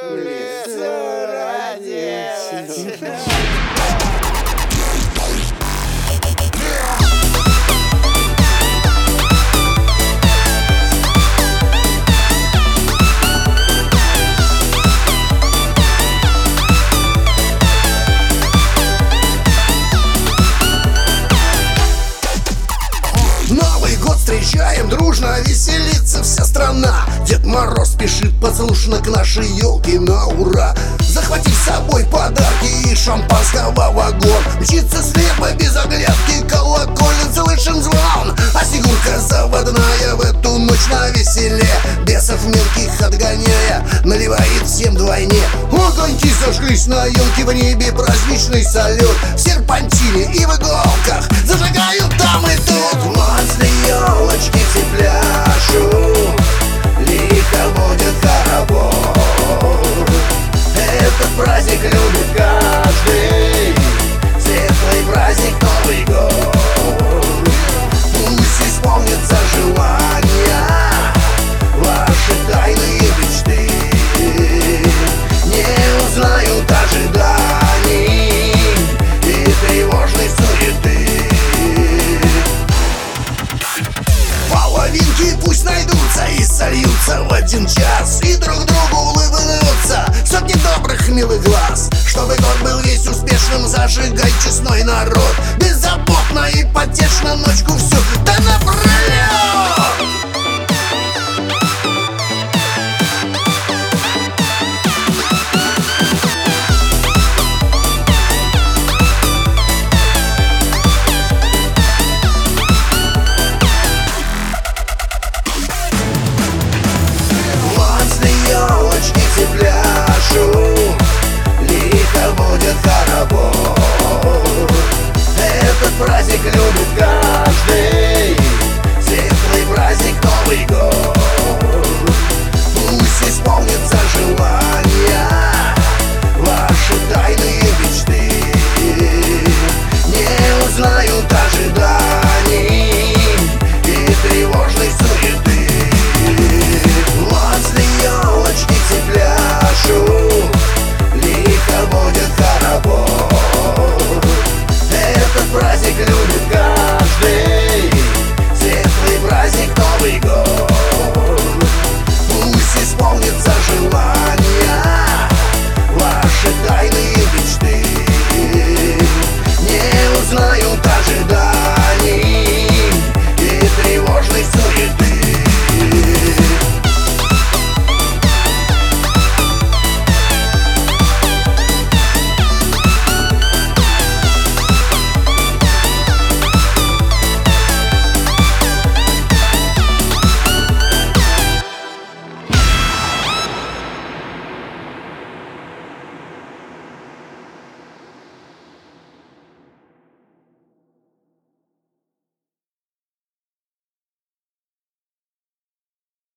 в лесу родился. Новый год встречаем дружно, веселится вся страна. Дед Мороз спешит послушно к нашей елке на ура. Захватив с собой подарки и шампанского вагон, мчится слепо без оглядки, колоколен слышен звон. А Снегурка заводная в эту ночь на веселе, бесов мелких отгоняя, наливает всем вдвойне. Огоньки зажглись на елке, в небе праздничный салют. В серпантине и в иголках зажигают там и тут. Возле елочки все пляшут, лихо будет хоровод. Этот праздник любит каждый, светлый праздник Новый год. Пусть исполнятся желания, ваши тайные мечты не узнают ожиданий и тревожной суеты. Половинки пусть найдутся и сольются в один час, и друг другу улыбнутся сотни добрых милых глаз. Чтобы год был весь успешным, зажигай честной народ.